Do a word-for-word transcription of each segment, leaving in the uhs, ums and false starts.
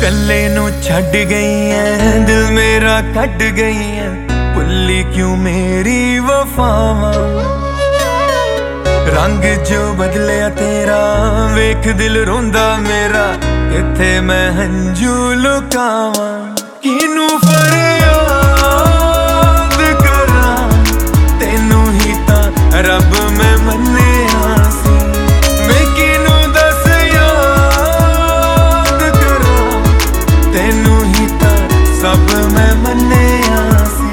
कल्ले नू छड्ड गई है, दिल मेरा कट गई है, भुल्ली क्यों मेरी वफावां। रंग जो बदलिया तेरा वेख दिल रोंदा मेरा, इत्थे मैं हंजू लुकावां। किनू फरियाद करां, तेनू ही तां रब मैं मन्निया सी। मैं किनू दस याद करां, तेनू ही तां सब मैं मन्निया सी।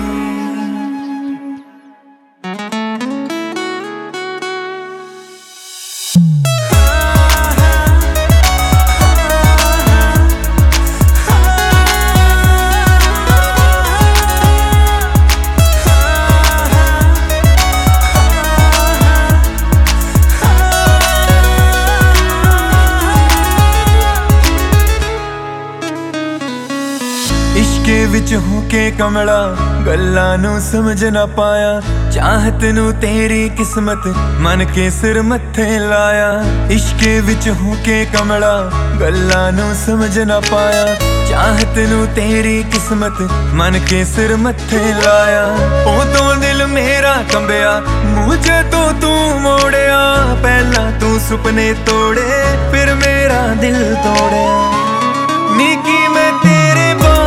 इश्के विच हूं के कमला, गल्लां नू समझ ना पाया। चाहत नू तेरी किस्मत मन के सिर मत्थे लाया। इश्के विच हूं के कमला, गल्लां नू समझ ना पाया। चाहत नू तेरी किस्मत मन के सिर मत्थे लाया। उदों दिल मेरा कंबिया, मुझे तो तू मोड़िया। पहला तू सुपने तोड़े, फिर मेरा दिल तोड़िया। निकी मैं तेरे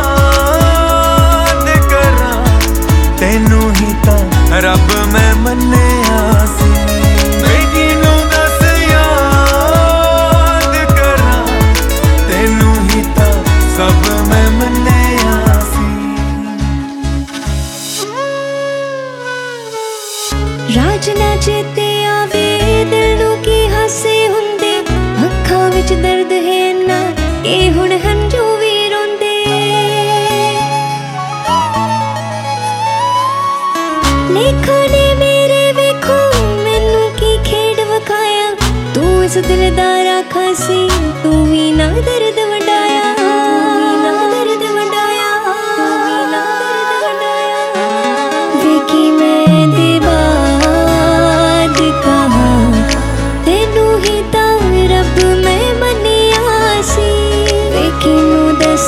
तेनू ही तां रब मैं मन्निया सी। मैं किनू दस याद करां, तेनू ही तां सब मैं मन्निया सी। राज ना चेते आवे दिल नू की हासे हुंदे, अखां विच दर्द है ना ए हुण हंजू वी रोंदे। लेखा ने मेरे वेखो मैनू की खेड वखाया। तू इस दिलदारा खासी, तू ही ना दर्द वंडाया। दर्द वंडाया, दर्द वंडाया। वेखी मैं दे बाद कहां, तेनू ही तां रब मैं मन्निया सी। वेखी नू दस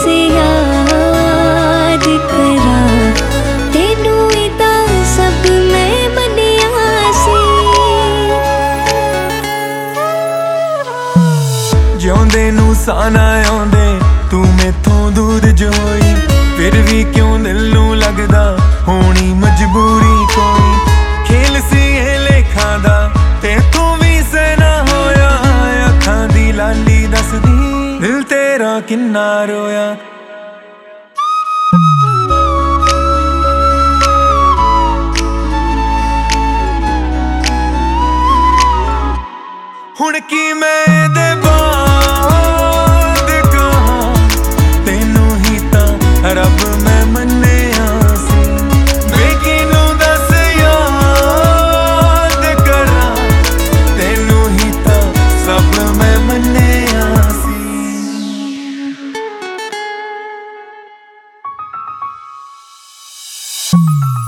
याद करां, तेनू ही तां सब मैं मन्निया सी। जिउंदे नू सा ना आउंदे, तू मैथों दूर जो होई। फिर भी क्यों दिल नू लगदा होनी मजबूरी कोई। खेल सी ए लेखां दा, तेथों भी सहना होया। अखां दी लाली दसदी दिल तेरा किन्ना रोया। हुण की मैं दे बाद कहां, तेनू ही तां रब मैं मन्निया सी। मैं किनू दस याद करां, तेनू ही तां सब मैं मन्निया सी।